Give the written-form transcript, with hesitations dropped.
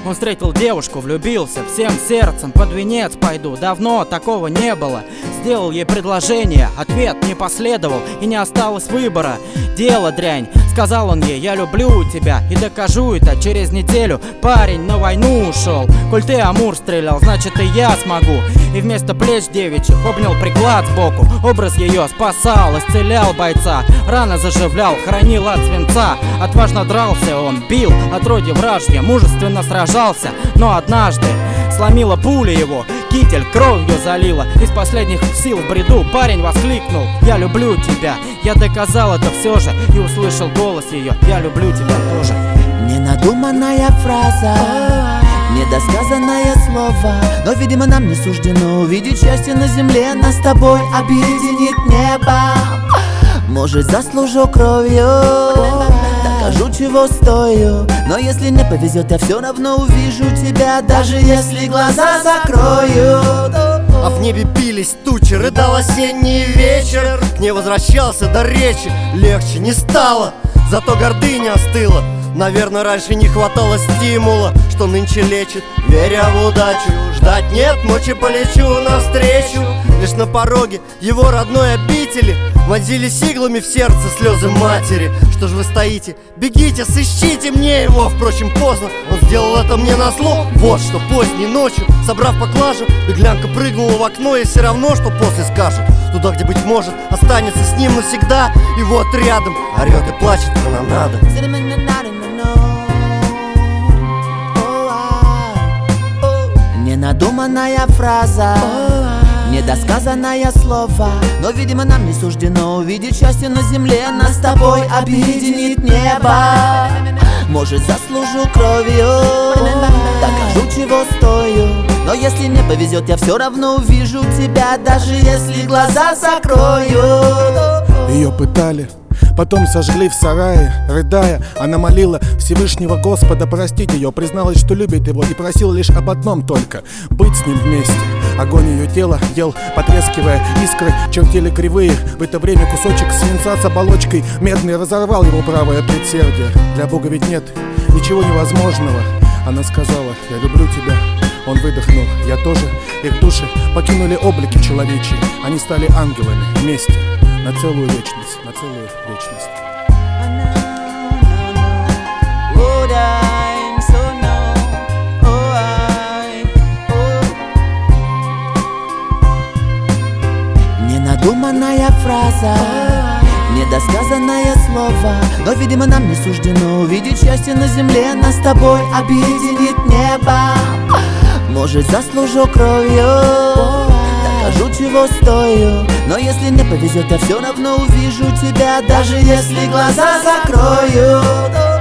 Он встретил девушку, влюбился всем сердцем, под венец пойду, давно такого не было. Сделал ей предложение, ответ не последовал и не осталось выбора. Дело дрянь, сказал он ей: я люблю тебя и докажу это через неделю. Парень на войну ушел, коль ты Амур стрелял, значит и я смогу. И вместо плеч девичьих обнял приклад сбоку. Образ ее спасал, исцелял бойца, раны заживлял, хранил от свинца. Отважно дрался он, бил отродье вражье, мужественно сражался. Но однажды сломила пуля его, китель кровью залила. Из последних сил в бреду парень воскликнул: я люблю тебя. Я доказал это все же и услышал голос ее: я люблю тебя тоже. Ненадуманная фраза, недосказанное слово, но, видимо, нам не суждено увидеть счастье на земле. Нас с тобой объединит небо. Может, заслужу кровью, докажу, чего стою. Но если не повезет, я все равно увижу тебя, даже если глаза закрою. А в небе бились тучи, рыдал осенний вечер. Не возвращался до речи, легче не стало, зато гордыня остыла. Наверное, раньше не хватало стимула, что нынче лечит, веря в удачу. Ждать нет мочи, полечу навстречу. Лишь на пороге его родной обители вонзились иглами в сердце слезы матери. Что ж вы стоите? Бегите, сыщите мне его. Впрочем, поздно, он сделал это мне назло. Вот что поздней ночью, собрав поклажу, беглянка прыгнула в окно, и все равно, что после скажет. Туда, где, быть может, останется с ним навсегда. И вот рядом орет и плачет канонада. Ненадуманная фраза, недосказанное слово, но, видимо, нам не суждено увидеть счастье на земле. Нас с тобой объединит небо. Может, заслужу кровью, докажу, чего стою. Но если не повезет, я все равно увижу тебя, даже если глаза закрою. Ее пытали, потом сожгли в сарае. Рыдая, она молила Всевышнего Господа простить ее, призналась, что любит его, и просила лишь об одном только — быть с ним вместе. Огонь ее тела ел, потрескивая, искры чертили кривые. В это время кусочек свинца с оболочкой медной разорвал его правое предсердие. Для Бога ведь нет ничего невозможного. Она сказала: я люблю тебя. Он выдохнул: я тоже. Их души покинули облики человечьи. Они стали ангелами вместе на целую вечность, на целую вечность. Ненадуманная фраза, недосказанное слово, но, видимо, нам не суждено увидеть счастье на земле. Нас с тобой объединит небо. Может, заслужу кровью, докажу, чего стою. Но если не повезет, я все равно увижу тебя, даже если глаза закрою.